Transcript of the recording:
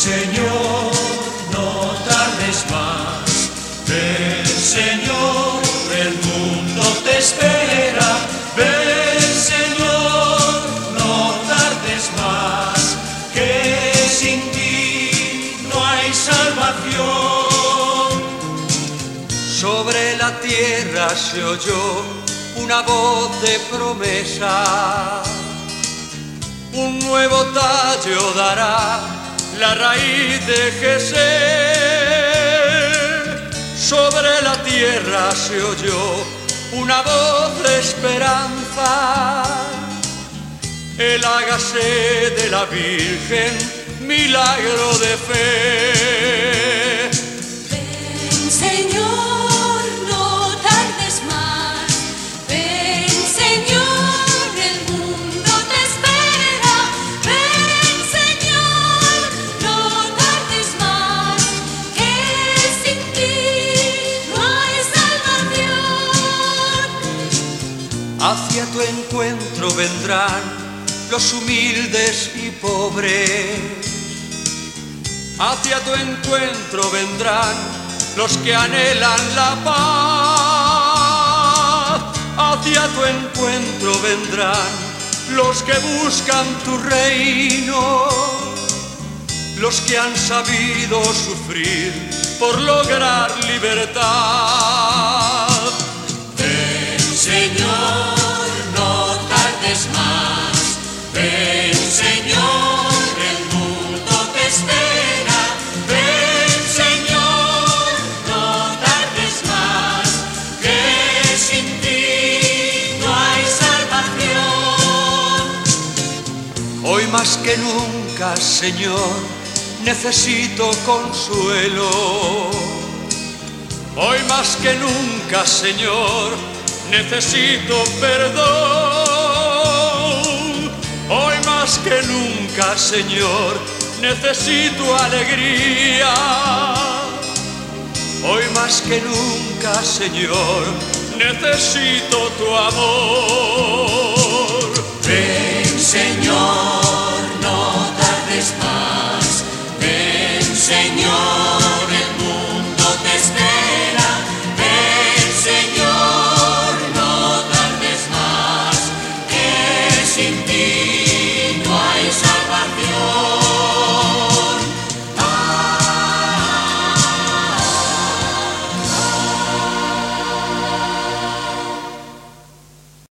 Señor, no tardes más. Ven, Señor, el mundo te espera. Ven, Señor, no tardes más, que sin ti no hay salvación. Sobre la tierra se oyó una voz de promesa. Un nuevo tallo dará la raíz de Jesé. Sobre la tierra se oyó una voz de esperanza. El hágase de la Virgen, milagro de fe. Ven, Señor, no tardes más. Ven, Señor, el mundo te espera. Ven, Señor, no tardes más, que sin ti no hay salvación. Hacia tu encuentro vendrán los humildes y pobres. Hacia tu encuentro vendrán los que anhelan la paz. Hacia tu encuentro vendrán los que buscan tu reino, los que han sabido sufrir por lograr libertad. Ven, Señor, no tardes más. Ven, Señor, el mundo te espera. Ven, Señor, no tardes más, que sin ti no hay salvación. Hoy más que nunca, Señor, necesito consuelo. Hoy más que nunca, Señor, necesito perdón. Hoy más que nunca, Señor, necesito alegría. Hoy más que nunca, Señor, necesito tu amor. Ven, Señor.